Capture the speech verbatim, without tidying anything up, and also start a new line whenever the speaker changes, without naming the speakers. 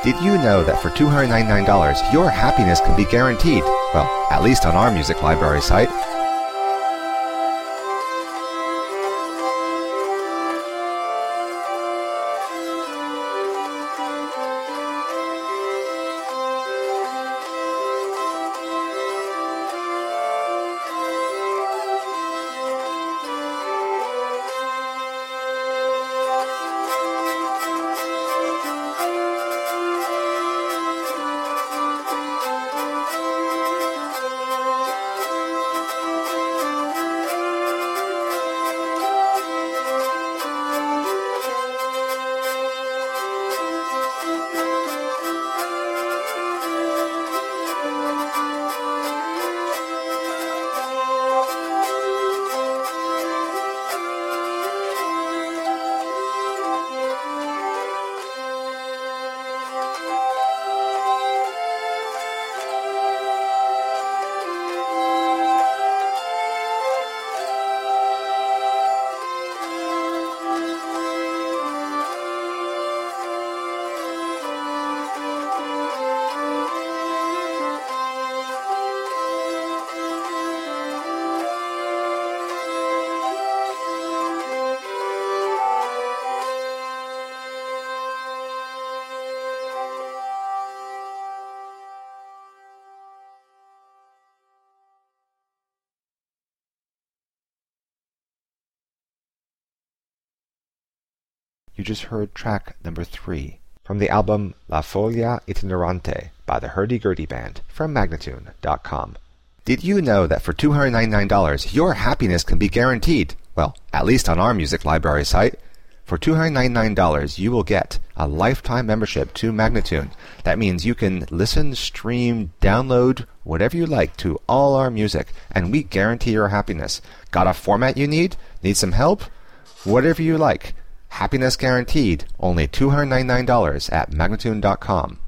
Did you know that for two hundred ninety-nine dollars, your happiness can be guaranteed? Well, at least on our music library site. You just heard track number three from the album La Folia Itinerante by the Hurdy-Gurdy Band from Magnatune dot com. Did you know that for two hundred ninety-nine dollars, your happiness can be guaranteed? Well, at least on our music library site. For two hundred ninety-nine dollars, you will get a lifetime membership to Magnatune. That means you can listen, stream, download, whatever you like to all our music, and we guarantee your happiness. Got a format you need? Need some help? Whatever you like. Happiness guaranteed, only two hundred ninety-nine dollars at Magnatune dot com.